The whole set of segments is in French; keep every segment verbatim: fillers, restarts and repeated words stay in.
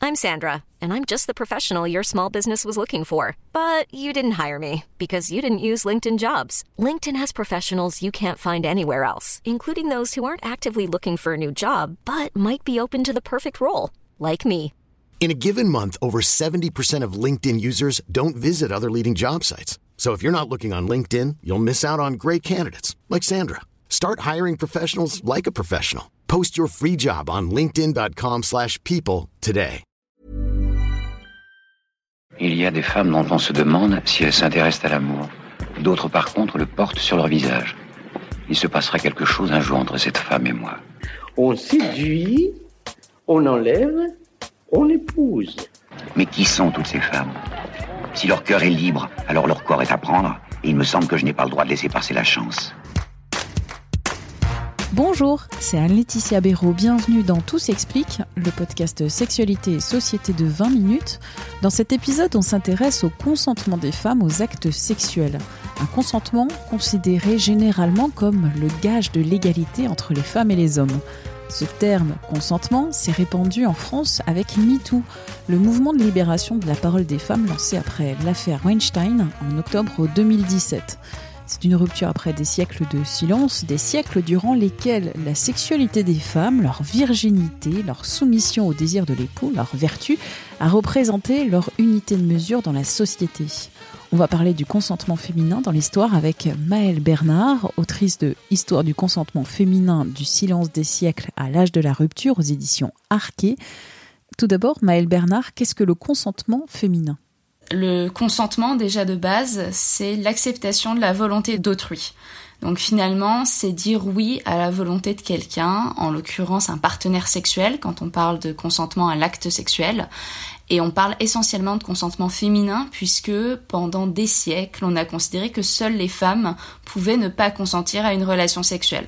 I'm Sandra, and I'm just the professional your small business was looking for. But you didn't hire me because you didn't use LinkedIn Jobs. LinkedIn has professionals you can't find anywhere else, including those who aren't actively looking for a new job, but might be open to the perfect role, like me. In a given month, over seventy percent of LinkedIn users don't visit other leading job sites. So if you're not looking on LinkedIn, you'll miss out on great candidates like Sandra. Start hiring professionals like a professional. Post your free job on linkedin.com slash people today. Il y a des femmes dont on se demande si elles s'intéressent à l'amour. D'autres, par contre, le portent sur leur visage. Il se passera quelque chose un jour entre cette femme et moi. On séduit, on enlève, on épouse. Mais qui sont toutes ces femmes ? Si leur cœur est libre, alors leur corps est à prendre. Et il me semble que je n'ai pas le droit de laisser passer la chance. Bonjour, c'est Anne-Laetitia Béraud. Bienvenue dans Tout s'explique, le podcast Sexualité et Société de vingt minutes. Dans cet épisode, on s'intéresse au consentement des femmes aux actes sexuels. Un consentement considéré généralement comme le gage de l'égalité entre les femmes et les hommes. Ce terme consentement s'est répandu en France avec MeToo, le mouvement de libération de la parole des femmes lancé après l'affaire Weinstein en octobre deux mille dix-sept. C'est une rupture après des siècles de silence, des siècles durant lesquels la sexualité des femmes, leur virginité, leur soumission au désir de l'époux, leur vertu, a représenté leur unité de mesure dans la société. On va parler du consentement féminin dans l'histoire avec Maëlle Bernard, autrice de Histoire du consentement féminin du silence des siècles à l'âge de la rupture aux éditions Arquet. Tout d'abord, Maëlle Bernard, qu'est-ce que le consentement féminin ? Le consentement, déjà de base, c'est l'acceptation de la volonté d'autrui. Donc finalement, c'est dire oui à la volonté de quelqu'un, en l'occurrence un partenaire sexuel, quand on parle de consentement à l'acte sexuel. Et on parle essentiellement de consentement féminin, puisque pendant des siècles, on a considéré que seules les femmes pouvaient ne pas consentir à une relation sexuelle.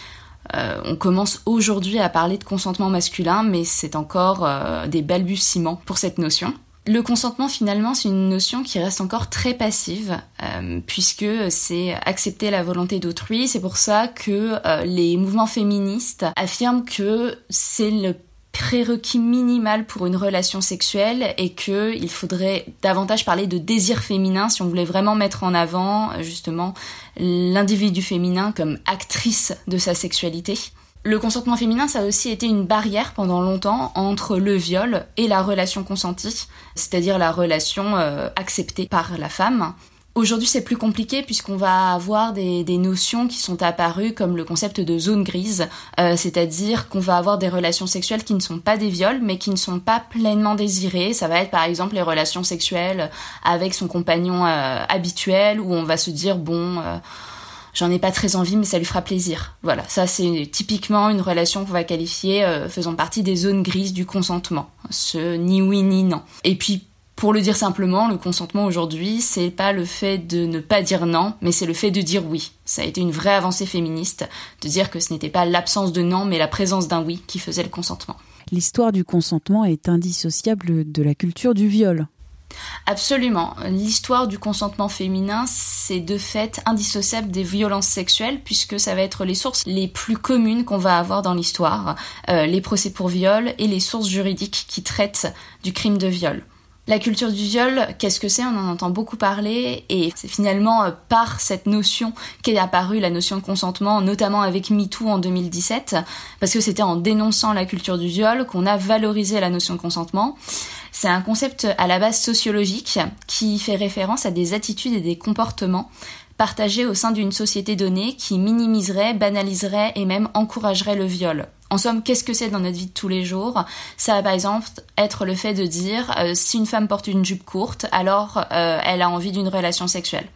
Euh, on commence aujourd'hui à parler de consentement masculin, mais c'est encore euh, des balbutiements pour cette notion. Le consentement, finalement, c'est une notion qui reste encore très passive, euh, puisque c'est accepter la volonté d'autrui. C'est pour ça que euh, les mouvements féministes affirment que c'est le prérequis minimal pour une relation sexuelle et qu'il faudrait davantage parler de désir féminin si on voulait vraiment mettre en avant, justement, l'individu féminin comme actrice de sa sexualité. Le consentement féminin, ça a aussi été une barrière pendant longtemps entre le viol et la relation consentie, c'est-à-dire la relation euh, acceptée par la femme. Aujourd'hui, c'est plus compliqué puisqu'on va avoir des, des notions qui sont apparues comme le concept de zone grise, euh, c'est-à-dire qu'on va avoir des relations sexuelles qui ne sont pas des viols, mais qui ne sont pas pleinement désirées. Ça va être par exemple les relations sexuelles avec son compagnon euh, habituel, où on va se dire, bon... Euh, j'en ai pas très envie, mais ça lui fera plaisir. Voilà, ça c'est typiquement une relation qu'on va qualifier euh, faisant partie des zones grises du consentement. Ce ni oui ni non. Et puis, pour le dire simplement, le consentement aujourd'hui, c'est pas le fait de ne pas dire non, mais c'est le fait de dire oui. Ça a été une vraie avancée féministe, de dire que ce n'était pas l'absence de non, mais la présence d'un oui qui faisait le consentement. L'histoire du consentement est indissociable de la culture du viol. Absolument. L'histoire du consentement féminin, c'est de fait indissociable des violences sexuelles, puisque ça va être les sources les plus communes qu'on va avoir dans l'histoire, euh, les procès pour viol et les sources juridiques qui traitent du crime de viol. La culture du viol, qu'est-ce que c'est ? On en entend beaucoup parler, et c'est finalement euh, par cette notion qu'est apparue la notion de consentement, notamment avec MeToo en deux mille dix-sept, parce que c'était en dénonçant la culture du viol qu'on a valorisé la notion de consentement. C'est un concept à la base sociologique qui fait référence à des attitudes et des comportements partagés au sein d'une société donnée qui minimiserait, banaliserait et même encouragerait le viol. En somme, qu'est-ce que c'est dans notre vie de tous les jours ? Ça va par exemple être le fait de dire euh, si une femme porte une jupe courte, alors euh, elle a envie d'une relation sexuelle.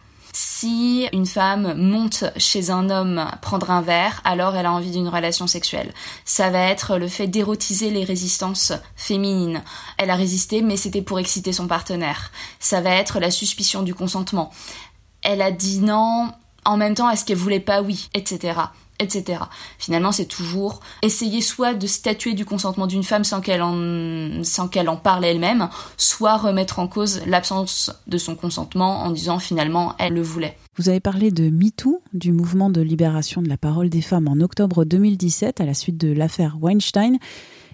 Si une femme monte chez un homme prendre un verre, alors elle a envie d'une relation sexuelle. Ça va être le fait d'érotiser les résistances féminines. Elle a résisté, mais c'était pour exciter son partenaire. Ça va être la suspicion du consentement. Elle a dit non, en même temps, est-ce qu'elle voulait pas oui, et cetera et cetera. Finalement, c'est toujours essayer soit de statuer du consentement d'une femme sans qu'elle en, sans qu'elle en parle elle-même, soit remettre en cause l'absence de son consentement en disant finalement elle le voulait. Vous avez parlé de MeToo, du mouvement de libération de la parole des femmes en octobre deux mille dix-sept à la suite de l'affaire Weinstein.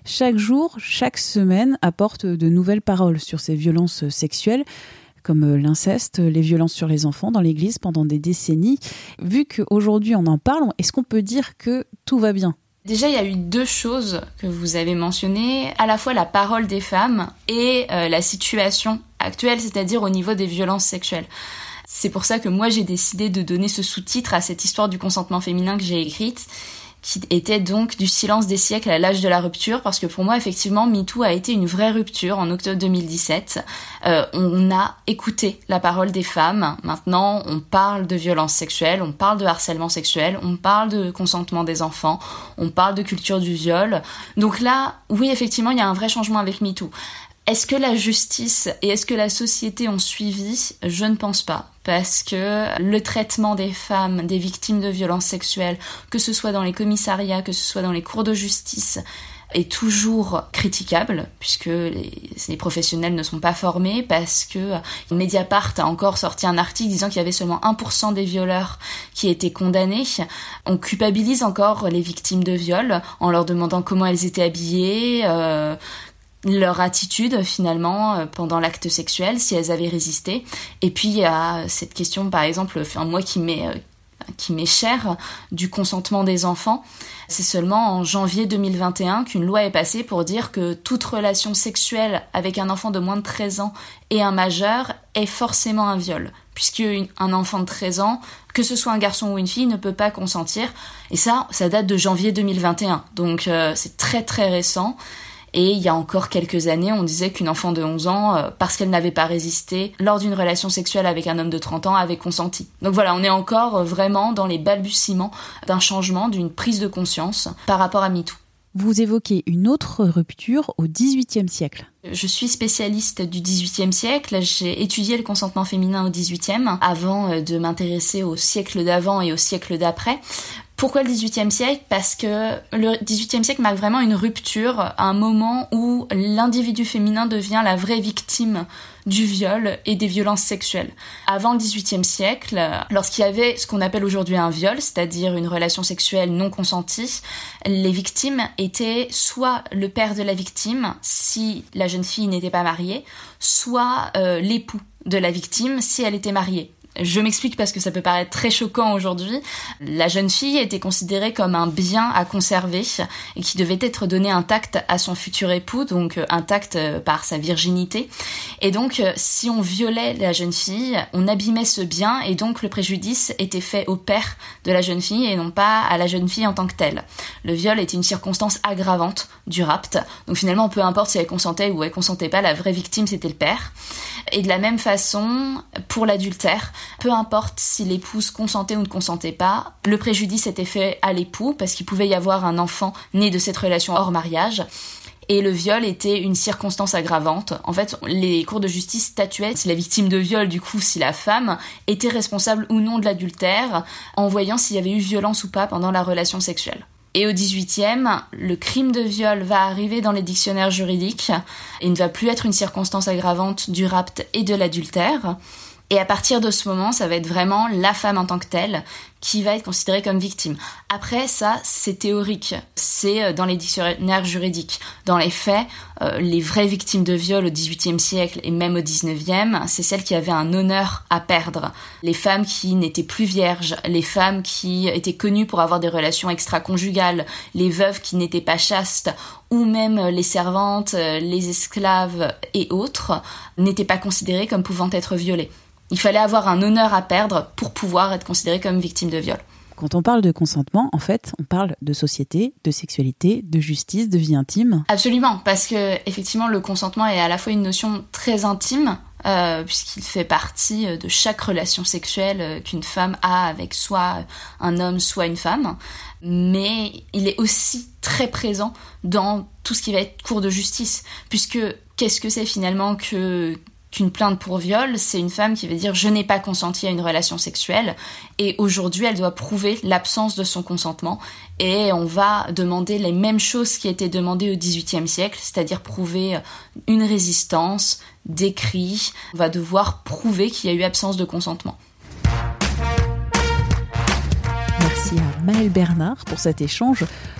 chaque jour, chaque semaine apporte de nouvelles paroles sur ces violences sexuelles, comme l'inceste, les violences sur les enfants dans l'Église pendant des décennies. Vu qu'aujourd'hui on en parle, est-ce qu'on peut dire que tout va bien ? Déjà, il y a eu deux choses que vous avez mentionnées, à la fois la parole des femmes et euh, la situation actuelle, c'est-à-dire au niveau des violences sexuelles. C'est pour ça que moi, j'ai décidé de donner ce sous-titre à cette histoire du consentement féminin que j'ai écrite, qui était donc du silence des siècles à l'âge de la rupture, parce que pour moi, effectivement, MeToo a été une vraie rupture en octobre deux mille dix-sept. Euh, on a écouté la parole des femmes. Maintenant, on parle de violences sexuelles, on parle de harcèlement sexuel, on parle de consentement des enfants, on parle de culture du viol. Donc là, oui, effectivement, il y a un vrai changement avec MeToo. Est-ce que la justice et est-ce que la société ont suivi ? Je ne pense pas. Parce que le traitement des femmes, des victimes de violences sexuelles, que ce soit dans les commissariats, que ce soit dans les cours de justice, est toujours critiquable, puisque les, les professionnels ne sont pas formés, parce que Mediapart a encore sorti un article disant qu'il y avait seulement un pour cent des violeurs qui étaient condamnés. On culpabilise encore les victimes de viol en leur demandant comment elles étaient habillées, euh, leur attitude finalement pendant l'acte sexuel, si elles avaient résisté. Et puis il y a cette question, par exemple, enfin, moi qui m'est, qui m'est chère, du consentement des enfants. C'est seulement en janvier deux mille vingt et un qu'une loi est passée pour dire que toute relation sexuelle avec un enfant de moins de treize ans et un majeur est forcément un viol, puisqu'un enfant de treize ans, que ce soit un garçon ou une fille, ne peut pas consentir. Et ça, ça date de janvier deux mille vingt et un, donc euh, c'est très très récent. Et il y a encore quelques années, on disait qu'une enfant de onze ans, euh, parce qu'elle n'avait pas résisté lors d'une relation sexuelle avec un homme de trente ans, avait consenti. Donc voilà, on est encore vraiment dans les balbutiements d'un changement, d'une prise de conscience par rapport à MeToo. Vous évoquez une autre rupture au dix-huitième siècle. Je suis spécialiste du dix-huitième siècle, j'ai étudié le consentement féminin au dix-huitième, avant de m'intéresser au siècle d'avant et au siècle d'après. Pourquoi le dix-huitième siècle ? Parce que le dix-huitième siècle marque vraiment une rupture, un moment où l'individu féminin devient la vraie victime du viol et des violences sexuelles. Avant le dix-huitième siècle, lorsqu'il y avait ce qu'on appelle aujourd'hui un viol, c'est-à-dire une relation sexuelle non consentie, les victimes étaient soit le père de la victime, si la jeune fille n'était pas mariée, soit euh, l'époux de la victime, si elle était mariée. Je m'explique parce que ça peut paraître très choquant aujourd'hui. La jeune fille était considérée comme un bien à conserver et qui devait être donné intact à son futur époux, donc intact par sa virginité. Et donc, si on violait la jeune fille, on abîmait ce bien et donc le préjudice était fait au père de la jeune fille et non pas à la jeune fille en tant que telle. Le viol était une circonstance aggravante du rapt. Donc finalement, peu importe si elle consentait ou elle consentait pas, la vraie victime c'était le père. Et de la même façon, pour l'adultère, peu importe si l'épouse consentait ou ne consentait pas, le préjudice était fait à l'époux parce qu'il pouvait y avoir un enfant né de cette relation hors mariage. Et le viol était une circonstance aggravante. En fait, les cours de justice statuaient si la victime de viol, du coup, si la femme était responsable ou non de l'adultère, en voyant s'il y avait eu violence ou pas pendant la relation sexuelle. Et au dix-huitième, le crime de viol va arriver dans les dictionnaires juridiques et ne va plus être une circonstance aggravante du rapt et de l'adultère. Et à partir de ce moment, ça va être vraiment la femme en tant que telle qui va être considérée comme victime. Après, ça, c'est théorique. C'est dans les dictionnaires juridiques. Dans les faits, euh, les vraies victimes de viol au dix-huitième siècle et même au dix-neuvième, c'est celles qui avaient un honneur à perdre. Les femmes qui n'étaient plus vierges, les femmes qui étaient connues pour avoir des relations extra-conjugales, les veuves qui n'étaient pas chastes, ou même les servantes, les esclaves et autres, n'étaient pas considérées comme pouvant être violées. Il fallait avoir un honneur à perdre pour pouvoir être considéré comme victime de viol. Quand on parle de consentement, en fait, on parle de société, de sexualité, de justice, de vie intime. Absolument, parce que effectivement, le consentement est à la fois une notion très intime, euh, puisqu'il fait partie de chaque relation sexuelle qu'une femme a avec soit un homme, soit une femme, mais il est aussi très présent dans tout ce qui va être cours de justice, puisque qu'est-ce que c'est finalement que qu'une plainte pour viol, c'est une femme qui va dire « je n'ai pas consenti à une relation sexuelle » et aujourd'hui, elle doit prouver l'absence de son consentement et on va demander les mêmes choses qui étaient demandées au dix-huitième siècle, c'est-à-dire prouver une résistance, des cris. On va devoir prouver qu'il y a eu absence de consentement. Merci à Maëlle Bernard pour cet échange.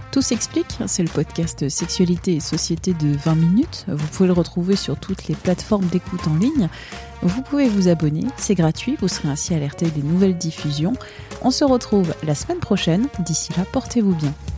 Tout s'explique, c'est le podcast Sexualité et Société de vingt minutes. Vous pouvez le retrouver sur toutes les plateformes d'écoute en ligne. Vous pouvez vous abonner, c'est gratuit, vous serez ainsi alerté des nouvelles diffusions. On se retrouve la semaine prochaine. D'ici là, portez-vous bien.